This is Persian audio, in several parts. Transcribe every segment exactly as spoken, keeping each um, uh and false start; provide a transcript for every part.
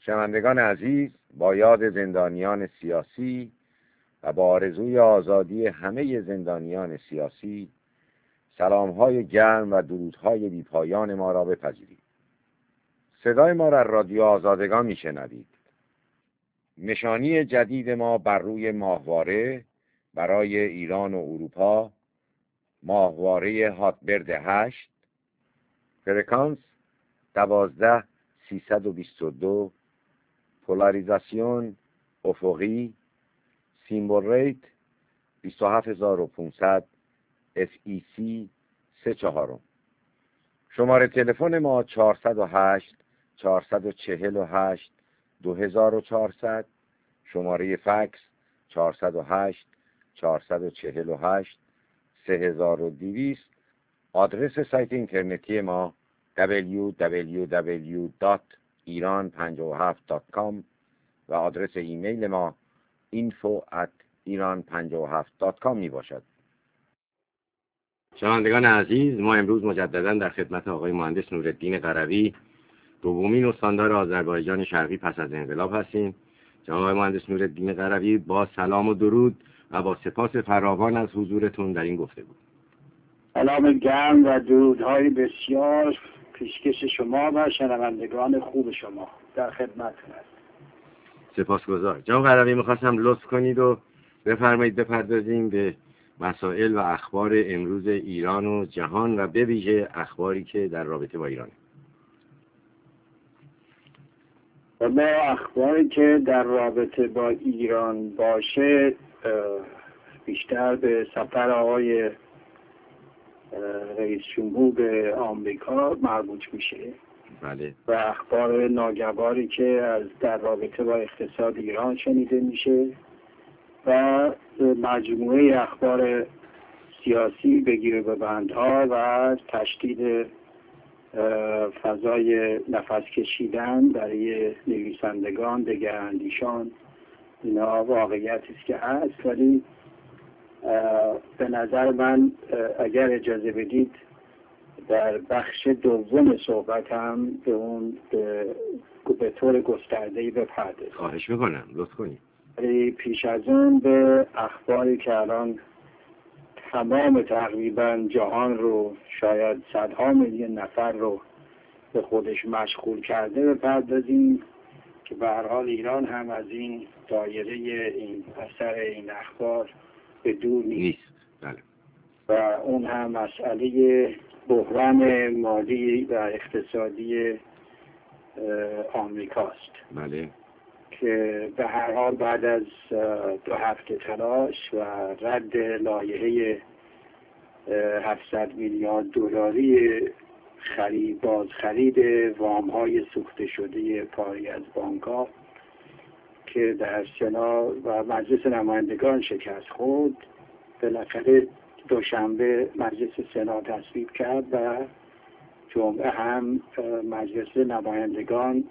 شنوندگان عزیز، با یاد زندانیان سیاسی و با آرزوی آزادی همه زندانیان سیاسی، سلام‌های گرم و درودهای بی‌پایان ما را بپذیرید. صدای ما را رادیو آزادگان میشنوید. نشانی جدید ما بر روی ماهواره برای ایران و اروپا، ماهواره هاتبرد هشت، فرکانس دوازده سیصد و بیست و دو، پولاریزاسیون افقی، سیمبل ریت بیست و هفت هزار و پانصد، اف ای سی سه چهارم. شماره تلفن ما چهارصد و هشت چهارصد و چهل و هشت دو هزار و چهارصد، شماره فکس چهارصد و هشت چهارصد و چهل و هشت سه هزار و دویست. آدرس سایت اینترنتی ما دبلیو دبلیو دبلیو دات ایران پنجاه و هفت دات کام و آدرس ایمیل ما اینفو ات ایران پنجاه و هفت دات کام می باشد. شنوندگان عزیز، ما امروز مجددا در خدمت آقای مهندس نورالدین قروی، دومین استاندار آذربایجان شرقی پس از انقلاب هستیم. جناب آقای مهندس نورالدین قروی، با سلام و درود و با سپاس فراوان از حضورتون در این گفتگو. سلام گرم و درودهای بسیار پیشکش شما و شنوندگان خوب شما، در خدمتتون هستم. سپاسگزار. جناب قروی، می‌خواستم لطف کنید و بفرمایید بپردازیم به مسائل و اخبار امروز ایران و جهان و به ویژه اخباری که در رابطه با ایرانه. و ما اخباری که در رابطه با ایران باشه بیشتر به سفر آقای رئیس جمهور به آمریکا مربوط میشه. بله. و اخبار ناگواری که از در رابطه با اقتصاد ایران شنیده میشه و مجموعه اخبار سیاسی بگیره به بندها و تشدید فضای نفس کشیدن برای نویسندگان، دگراندیشان، اینا واقعیتی است که هست. ولی به نظر من اگر اجازه بدید در بخش دوم صحبت هم به اون به, به طور گسترده‌ای بپردازم. خواهش میکنم، لطف کنید. ولی پیش از اون به اخباری که الان تمام تقریبا جهان رو، شاید صدها میلیون نفر رو به خودش مشغول کرده بپردازیم که به هر حال ایران هم از این دایره این اثر این اخبار به دور نیست. بله. و اون هم مسئله بحران مالی و اقتصادی آمریکاست. بله. که به هر حال بعد از دو هفته تلاش و رد لایحه هفتصد میلیارد دلاری خرید باز خرید وام‌های سوخته شده پاری از بانک‌ها که در سنا و مجلس نمایندگان شکست خورد، بالاخره دوشنبه مجلس سنا تصویب کرد و جمعه هم مجلس نمایندگان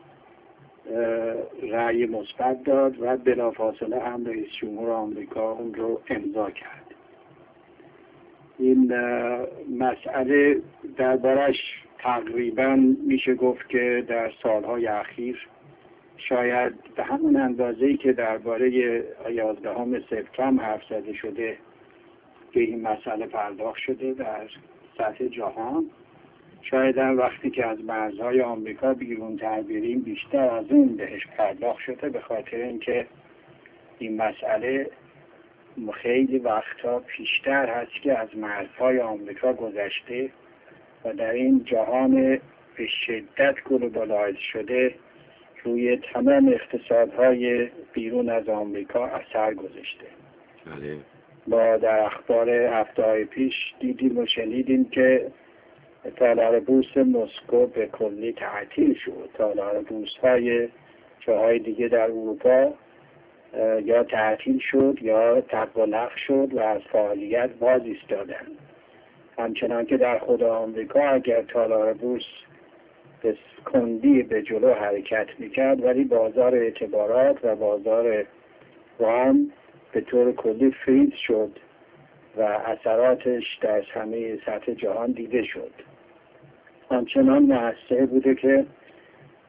رأی مثبت داد و بلافاصله هم رئیس جمهور آمریکا اون رو امضا کرد. این مسئله دربارش تقریبا میشه گفت که در سالهای اخیر شاید به همون اندازه‌ای که درباره یازدهم سپتامبر حرف زده شده به این مسئله پرداخت شده در سطح جهان، شاید هم وقتی که از مرزهای آمریکا بیرون تر بریم بیشتر از اون بهش پرداخت شده، به خاطر اینکه این مسئله خیلی وقتا پیشتر هست که از مرزهای آمریکا گذشته و در این جهان به شدت گلوبالایز شده روی تمام اقتصادهای بیرون از آمریکا اثر گذاشته. بله. ما در اخبار هفته پیش دیدیم و شنیدیم که تالار بورس مسکو به کلی تعطیل شد. تالار بورس های جاهای دیگه در اروپا یا تعطیل شد یا تقلق شد و از فعالیت باز ایستادن. همچنان که در خود آمریکا اگر تالار بورس به کندی به جلو حرکت میکرد، ولی بازار اعتبارات و بازار وام به طور کلی فریز شد و اثراتش در همه سطح جهان دیده شد. همچنان مؤثر بوده که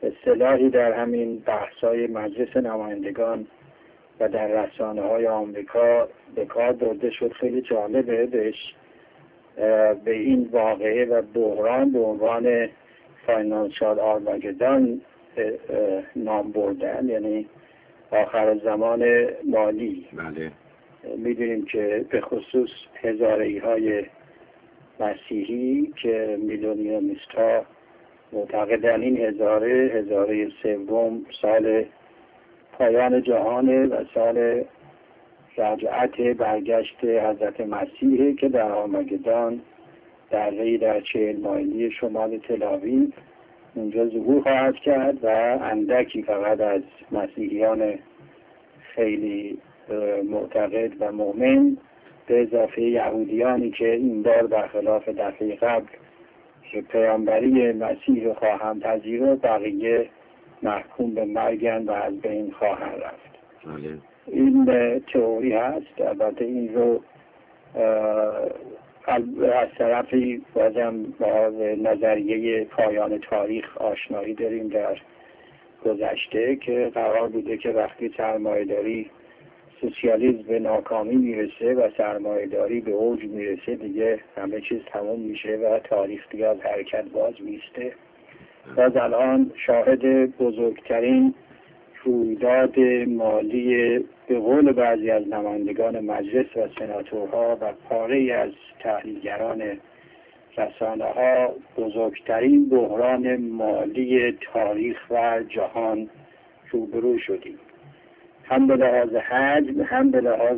اصطلاحی در همین بحث‌های مجلس نمایندگان و در رسانه‌های آمریکا به کار برده شد. خیلی جالبه بهش به این واقعه و بحران به عنوان فاینانشال آرماگدون نام بردن، یعنی آخر زمان مالی. بله. میدونیم که به خصوص هزاره‌ای های مسیحی که میلیونیومیست ها معتقدن این هزاره هزاره سوم سال پایان جهانه و سال رجعت برگشت حضرت مسیحه که در آرمگدان در ری در چهل مایلی شمال تل‌آویو اونجا ظهور خواهد کرد و اندکی فقط از مسیحیان خیلی معتقد و مؤمن به اضافه یهودیانی که این بار برخلاف دفعه قبل که پیامبری مسیح خواهند پذیرفت، بقیه محکوم به مرگن و از بین خواهند رفت. بله. این تئوری هست. البته این رو از طرفی بازم با نظریه پایان تاریخ آشنایی داریم در گذشته که قرار بوده که وقتی سرمایه‌داری سوسیالیسم به ناکامی میرسه و سرمایه‌داری به اوج میرسه، دیگه همه چیز تمام میشه و تاریخ دیگه از حرکت باز میسته. باز الان شاهد بزرگترین رویداد مالی به قول بعضی از نمایندگان مجلس و سناتورها و پاره‌ای از تحلیلگران رسانه‌ها بزرگترین بحران مالی تاریخ و جهان روبرو شدیم، هم به لحاظ حجم هم به لحاظ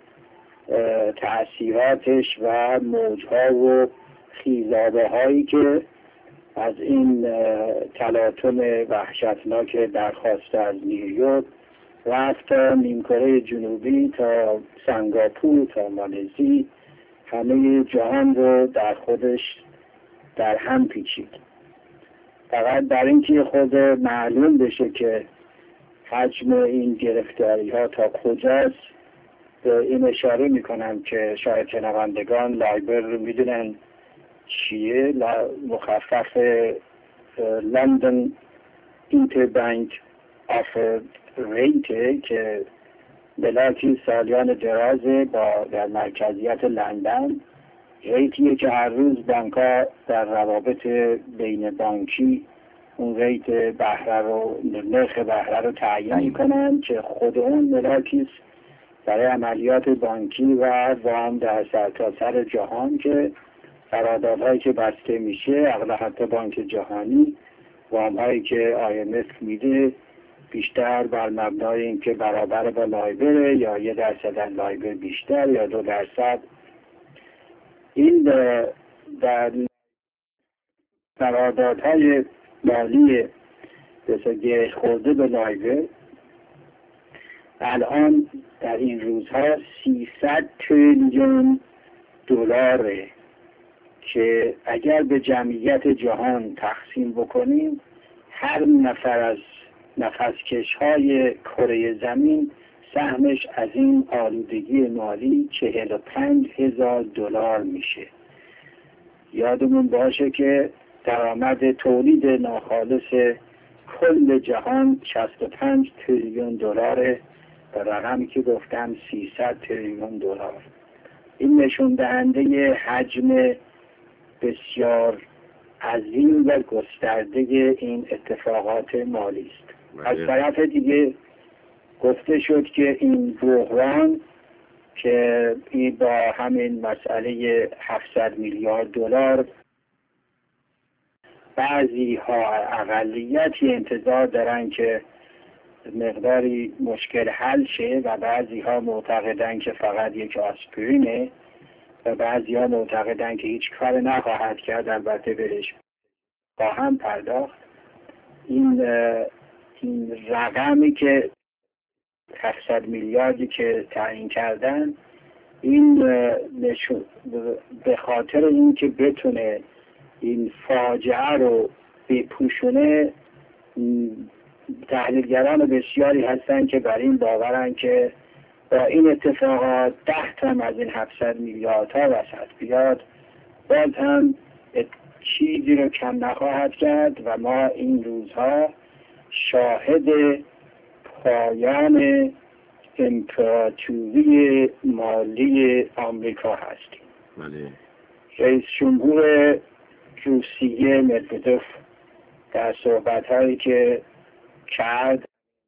تأثیراتش و موجها و خیزابه هایی که از این تلاطم وحشتناک درخواست از نیویورک رفت تا نیمکره جنوبی تا سنگاپور تا مالزی، همه جهان رو در خودش در هم پیچید. فقط در اینکه خود معلوم بشه که حجم این گرفتاری ها تا کجاست، به این اشاره میکنم که شاید شنوندگان لایبر رو میدونن چیه، مخفف لندن اینتربانک آفرد ریت که بلاکی سالیان درازه با در مرکزیت لندن، ریتیه که هر روز بانک‌ها در روابط بین بانکی اون ریت بهره رو نرخ بهره رو تعیین میکنن که خود اون ملاکیست برای عملیات بانکی و وام در سرتاسر جهان که قراردادهایی که بسته میشه، اغلب حتی بانک جهانی وام هایی که آی ام اف میده بیشتر بر مبنای این که برابر با لایبر یا یه درصد از لایبر بیشتر یا دو درصد. این در قراردادهای مالی بسیار گره خورده به لایبر الان در این روزها سیصد تریلیون دلاره که اگر به جمعیت جهان تقسیم بکنیم هر نفر از نفسکش های کره زمین سهمش از این آلودگی مالی چهل و پنج هزار دلار میشه. یادمون باشه که درآمد تولید ناخالص کل جهان شصت و پنج تریلیون دلاره و رقمی که گفتم سیصد تریلیون دلار. این نشون دهنده حجم بسیار عظیم و گسترده این اتفاقات مالی است. از طرف دیگه گفته شد که این بحران که این با همین مسئله هفتصد میلیارد دلار بعضی ها اقلیتی انتظار دارن که مقداری مشکل حل شه و بعضی ها معتقدن که فقط یک آسپرینه و بعضی ها معتقدن که هیچ کار نخواهد کرد، البته بهش خواهم پرداخت. این این رقمی که هفتصد میلیاردی که تعیین کردن، این نشون به خاطر این که بتونه این فاجعه رو بپوشونه، تحلیلگران بسیاری هستن که بر این باورن که با این اتفاقات ده تا از این هفتصد میلیاردها وسط بیاد باز هم چیزی رو کم نخواهد کرد و ما این روزها شاهد پایان امپراتوری مالی آمریکا هستیم. بله. رئیس جمهور روسیه مدودوف در صحبت‌هایی که کرد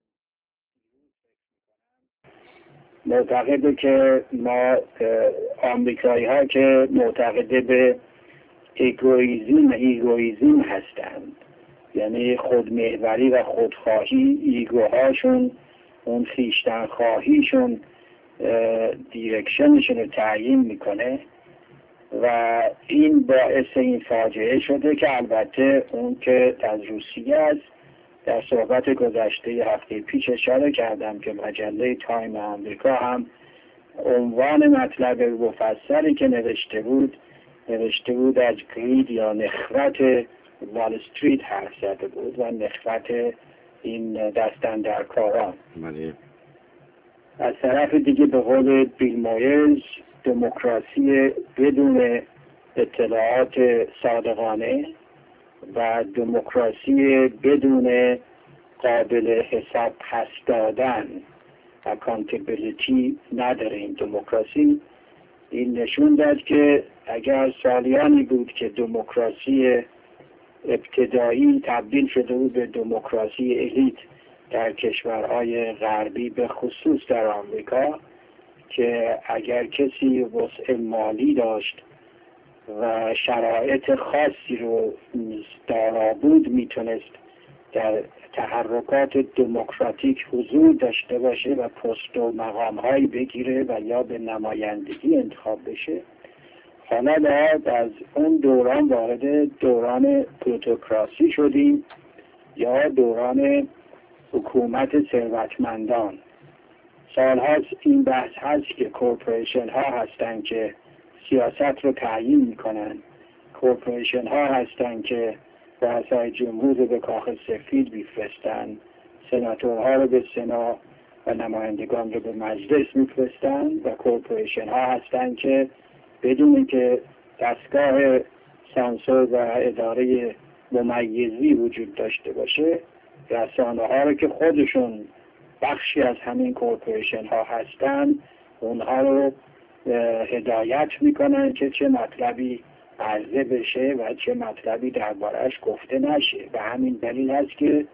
معتقده که ما آمریکایی ها که معتقده به ایگویزم ایگویزم هستند، یعنی خودمحوری و خودخواهی، ایگوهاشون اون خیشتن خواهیشون دیرکشنشون رو تعیین میکنه و این باعث این فاجعه شده که البته اون که از روسیه است. در صحبت گذشته هفته پیش اشاره کردم که مجله تایم آمریکا هم عنوان مطلب مفصلی که نوشته بود نوشته بود از گرید یا نخوت وال استریت حرف زده بود و نخوت این دستاندرکاران. از طرف دیگه به قول بیل مایرز دموکراسی بدون اطلاعات صادقانه و دموکراسی بدون قابل حساب پس دادن اکانتبیلیتی نداره این دموکراسی. این نشون داد که اگر سالیانی بود که دموکراسی ابتدایی تبدیل شده بود به دموکراسی الیت در کشورهای غربی به خصوص در آمریکا، که اگر کسی وسع مالی داشت و شرایط خاصی رو دارا بود میتونست در تحرکات دموکراتیک حضور داشته باشه و پست و مقام هایی بگیره و یا به نمایندگی انتخاب بشه. حالا بعد از اون دوران وارد دوران پلوتوکراسی شدیم یا دوران حکومت ثروتمندان. سالهاست این بحث هست که کورپوریشن ها هستن که سیاست رو تعیین میکنن، کورپوریشن ها هستن که رؤسای جمهور رو به کاخ سفید میفرستن، سناتورها رو به سنا و نمایندگان رو به مجلس میفرستن و کورپوریشن ها هستن که بدون که دستگاه سانسور و اداره ممیزی وجود داشته باشه، رسانه ها رو که خودشون بخشی از همین کورپوریشن ها هستن اونها رو هدایت میکنن که چه مطلبی عرضه بشه و چه مطلبی درباره‌اش گفته نشه. و همین دلیل هست که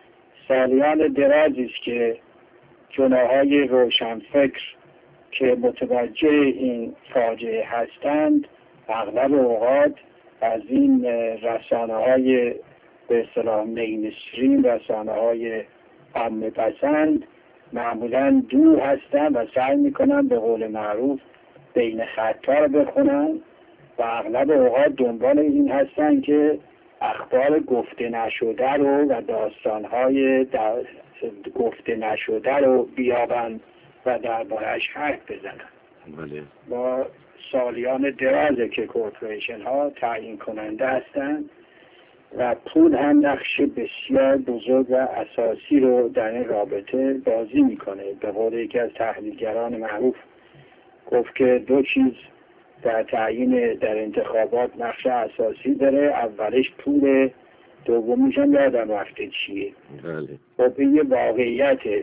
سالیان درازی است که جناح‌های روشنفکر که متوجه این فاجعه هستند اغلب اوقات از این رسانه‌های به اصطلاح مینستریم، رسانه‌های عامه پسند معمولاً دور هستن و سعی میکنن به قول معروف بین خطا رو بخونن و اغلب اوقات دنبال این هستن که اخبار گفته نشده رو و داستانهای گفته نشده رو بیابن و درباره‌اش حرف بزنن. بله. با سالیان درازه که کورپوریشن ها تعیین کننده هستند و پول هم نقش بسیار بزرگ و اساسی رو در این رابطه بازی میکنه. به قول یکی از تحلیلگران معروف گفت که دو چیز در تعیین در انتخابات نقش اساسی داره، اولش پول، دومیش هم یادم رفته چیه. بله. خب این یه واقعیته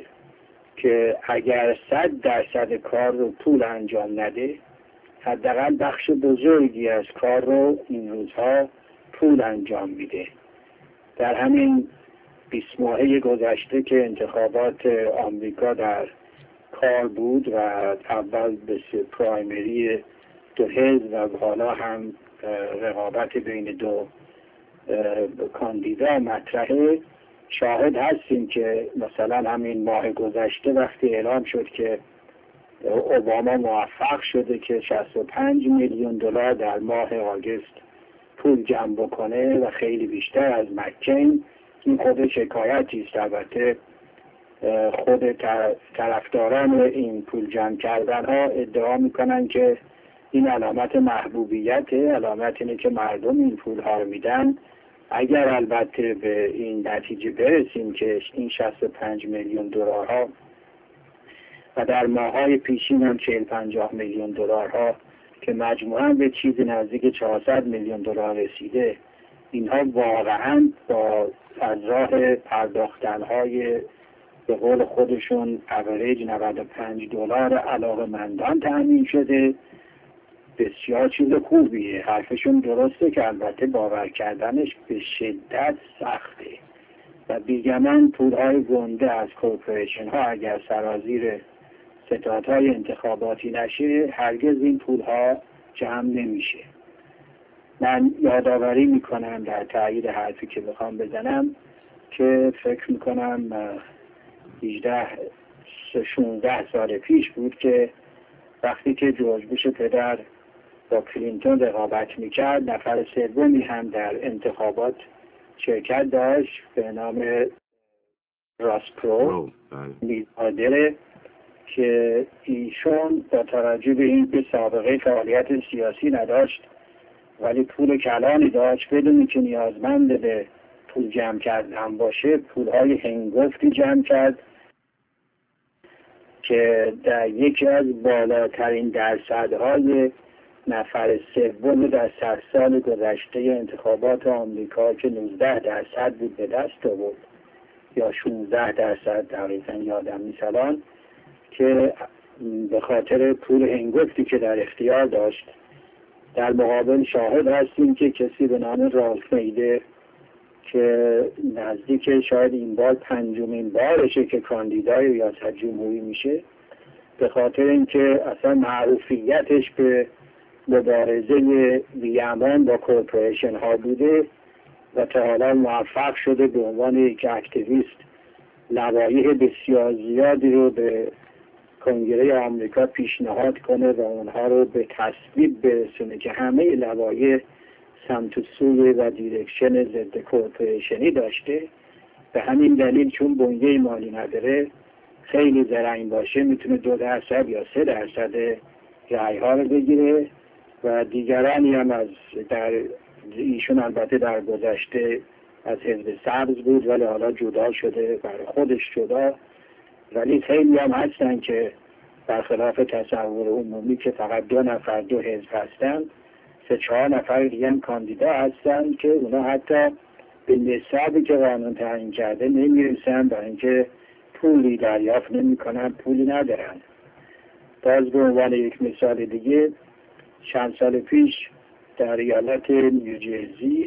که اگر صد درصد کار رو پول انجام نده، حداقل بخش بزرگی از کار رو این روزها پول انجام میده. در همین بیست ماهه گذشته که انتخابات آمریکا در کار بود و اول به پرایمری دو حزب و حالا هم رقابت بین دو کاندیدا مطرحه، شاهد هستیم که مثلا همین ماه گذشته وقتی اعلام شد که اوباما موفق شده که شصت و پنج میلیون دلار در ماه آگوست پول جمع بکنه و خیلی بیشتر از مکین، این خود شکایتی است. البته خود طرفداران این پول جمع کردن ها ادعا میکنن که این علامت محبوبیته، علامت اینه که مردم این پول ها رو میدن. اگر البته به این نتیجه برسیم که این شصت و پنج میلیون دلار ها و در ماهای پیشین هم چهل پنجاه میلیون دلار ها که مجموعاً به چیزی نزدیک چهارصد میلیون دلار رسیده، اینها واقعاً با از راه پرداختنهای به قول خودشون اوریج نود و پنج دلار علاقه‌مندان تأمین شده، بسیار چیز خوبیه. حرفشون درسته که البته باور کردنش به شدت سخته و بیگمان پولهای گنده از کورپوریشن ها اگر سرازیر ستادهای انتخاباتی نشه هرگز این پولها جمع نمیشه. من یادآوری میکنم در تایید حرفی که بخوام بزنم که فکر میکنم هجده شانزده سال پیش بود که وقتی که جورج بوش پدر با کلینتون رقابت میکرد، نفر سومی هم در انتخابات شرکت داشت به نام راس پرو میلیاردره که ایشون با توجه به این که سابقه فعالیت سیاسی نداشت ولی پول کلانی داشت، بدون که نیازمند به پول جمع کردن باشه پولهای هنگفتی جمع کرد که در یکی از بالاترین درصدهای نفر سوم در صد سال گذشته انتخابات آمریکا که نوزده درصد بود به دست آورد یا شانزده درصد دقیقا یادم نیست الان، که به خاطر پول هنگفتی که در اختیار داشت. در مقابل شاهد هستیم که کسی به نام رالف میدر که نزدیک شاید این بار پنجمین بارشه که کاندیدای ریاست جمهوری میشه، به خاطر اینکه اصلا معروفیتش به مبارزه بی‌امان با کورپوریشن ها بوده و تا حالا موفق شده به عنوان یک اکتیویست لوایح بسیار زیادی رو به کنگره آمریکا پیشنهاد کنه و اونها رو به تصویب برسونه که همه لوایح سمت و سوی و دیرکشن ضد کورپوریشنی داشته. به همین دلیل چون بنیه مالی نداره خیلی زرنگ باشه میتونه دو درصد یا سه درصد رأی ها رو بگیره و دیگرانی هم از در ایشون البته در گذشته از حزب سبز بود ولی حالا جدا شده برای خودش جدا، ولی خیلی هم هستن که برخلاف تصور عمومی که فقط دو نفر دو حزب هستن، سه چهار نفر دیگه هم کاندیدا هستن که اونا حتی به نصابی که قانون تعیین کرده نمیرسن برای اینکه پولی دریافت نمیکنن، پولی ندارن. باز به عنوان یک مثال دیگه چند سال پیش در ایالت نیوجرسی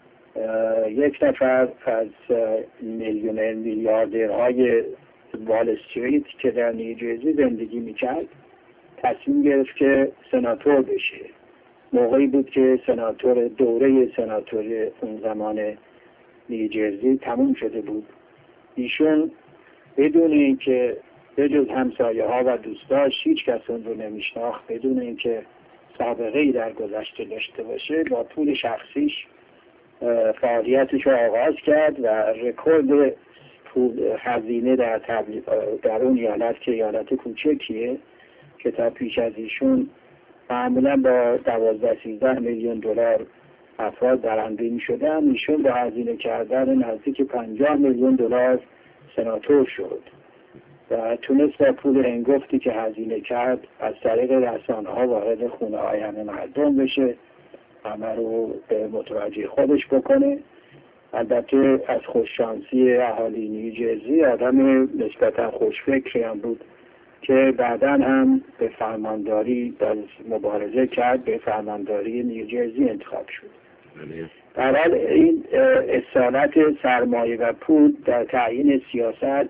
یک نفر از میلیونر میلیاردرهای وال استریت که در نیوجرسی زندگی میکرد تصمیم گرفت که سناتور بشه. موقعی بود که سناتور دوره سناتور اون زمان نیوجرسی تموم شده بود. ایشون بدون اینکه بجز همسایه ها و دوستاش هیچ کس اون رو نمیشناخت، بدون اینکه سابقه ای در گذشته داشته باشه، با پول شخصیش فعالیتش رو آغاز کرد و رکورد پول هزینه در تبلیغ در اون ایالت که ایالت کوچکیه که تا پیش از ایشون معمولا با دوازده سیزده میلیون دلار افراد برنده می شدن، ایشون با هزینه کردن نزدیک پنجاه میلیون دلار سناتور شد و تونست با پول هنگفتی که هزینه کرد از طریق رسانه ها وارد خونه های همه مردم بشه، همه رو به متوجه خودش بکنه. البته از خوششانسی اهالی نیوجرسی آدم نسبتا خوشفکری هم بود که بعدا هم به فرمانداری مبارزه کرد، به فرمانداری نیوجرسی انتخاب شد. در حال این اصالت سرمایه و پول در تعیین سیاست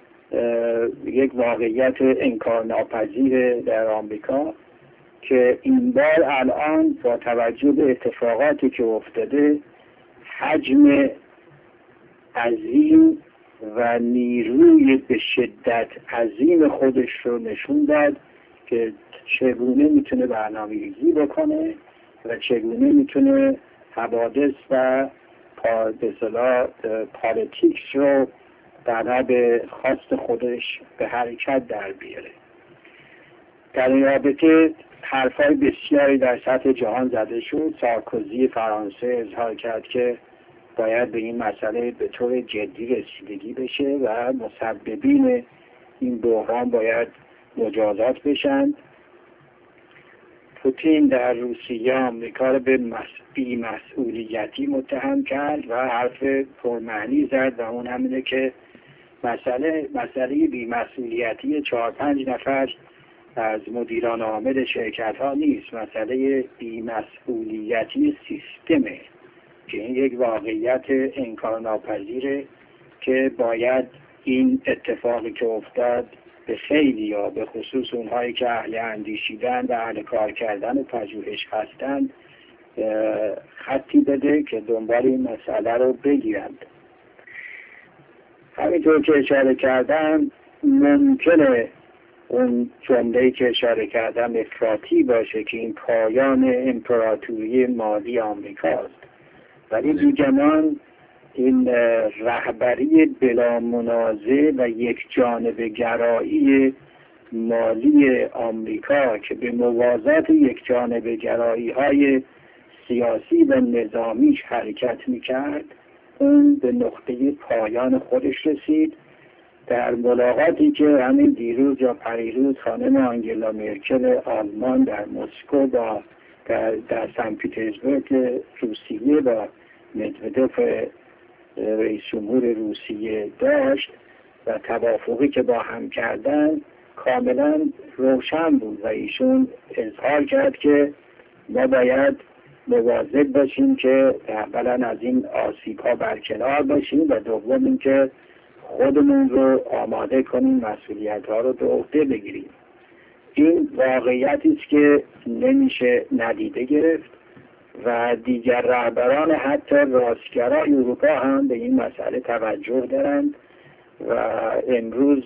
یک واقعیت انکارناپذیر در آمریکا که این بار الان با توجه به اتفاقاتی که افتاده حجم عظیم و نیروی به شدت عظیم خودش رو نشون داد که چگونه میتونه برنامه‌ریزی بکنه و چگونه میتونه حوادث و به اصطلاح پالیتیکس رو بنا به خواست خودش به حرکت در بیاره. در این رابطه حرفای بسیاری در سطح جهان زده شد. سارکوزی فرانسه اظهار کرد که باید به این مسئله به طور جدی رسیدگی بشه و مسببین این بحران باید مجازات بشن. پوتین در روسیه آمریکا رو به بی‌مسئولیتی متهم کرد و حرف پرمعنی زد و اون همینه که مسئله مسئله بی‌مسئولیتی چهار پنج نفر از مدیران عامل شرکت ها نیست، مسئله بی‌مسئولیتی سیستمه که این یک واقعیت انکارناپذیره که باید این اتفاقی که افتاد به خیلی ها، به خصوص اونهایی که اهل اندیشیدن و اهل کار کردن و پژوهش هستند خطی بده که دنبال این مسئله رو بگیرند. همینطور که اشاره کردم ممکنه اون جمله‌ای که اشاره کردم افراطی باشه که این پایان امپراتوری مالی آمریکاست، ولی دیگران این رهبری بلا منازع و یک جانبه گرایی مالی آمریکا که به موازات یک جانبه گرایی های سیاسی و نظامیش حرکت میکرد اون به نقطه پایان خودش رسید. در ملاقاتی که همین دیروز یا پریروز خانم آنگلا مرکل آلمان در مسکو با در, در سن پیترزبورگ روسیه با مدودوف رئیس جمهور روسیه داشت و توافقی که با هم کردن کاملا روشن بود و ایشون اظهار کرد که ما باید مواظب باشیم که اولا از این آسیب ها برکنار باشیم و دوم این که خودمون رو آماده کنیم مسئولیت ها رو به عهده بگیریم. این واقعیتی است که نمیشه ندیده گرفت و دیگر رهبران حتی راستگرای اروپا هم به این مسئله توجه دارند و امروز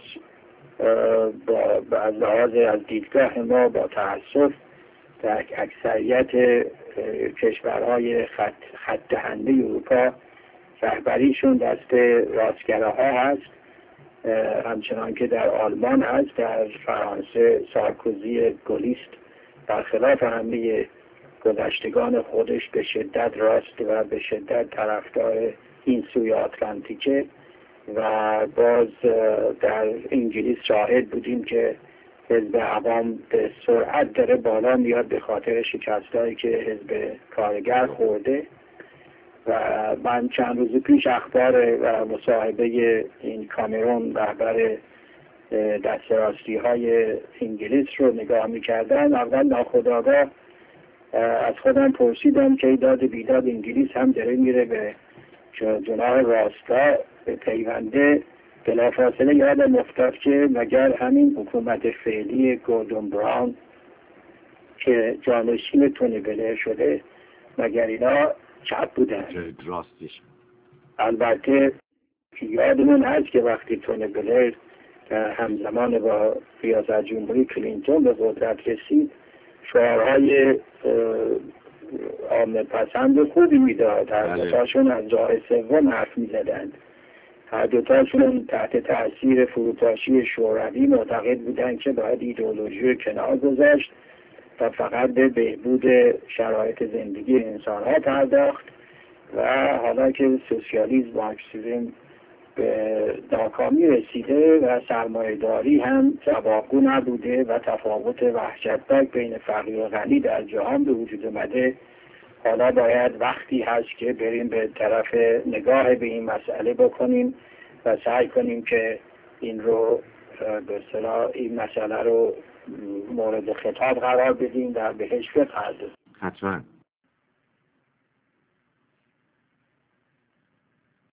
با از لحاظ از دیدگاه ما با تأسف در اکثریت کشورهای خط, خط دهنده اروپا رهبریشون دست راستگراها هست، همچنان که در آلمان هست، در فرانسه سارکوزی گلیست برخلاف همه گذشتگان خودش به شدت راست و به شدت طرفدار این سوی آتلانتیکه و باز در انگلیس شاهد بودیم که حزب عوام به سرعت داره بالا میاد به خاطر شکستایی که حزب کارگر خورده و من چند روز پیش اخبار و مصاحبه این کامرون رهبر دست راستی های انگلیس رو نگاه میکردم. اول ناخودآگاه از خودم پرسیدم که داد بیداد انگلیس هم داره میره به جناح راستا به پیونده. بلافاصله یادم افتاد که مگر همین حکومت فعلی گوردون براون که جانشین تونی بلر شده مگر اینا چپ بودن؟ راستش البته یادمون هست که وقتی تونی بلر همزمان با ریاست جمهوری کلینتون به قدرت رسید شعارهای عامه پسند خوبی میداد، هر دوتاشون از راه سوم حرف میزدند، هر دوتاشون تحت تاثیر فروپاشی شوروی معتقد بودند که باید ایدئولوژی رو کنار گذاشت و فقط به بهبود شرایط زندگی انسان ها پرداخت و حالا که سوسیالیسم و مارکسیسم به ناکامی رسیده و سرمایه‌داری هم جوابگو نبوده و تفاوت وحشتناک بین فقیر و غنی در جهان به وجود اومده، حالا باید وقتی هست که بریم به طرف نگاه به این مسئله بکنیم و سعی کنیم که این رو به اصطلاح این مسئله رو مورد خطاب قرار بدیم و بهش بپردازیم. حتما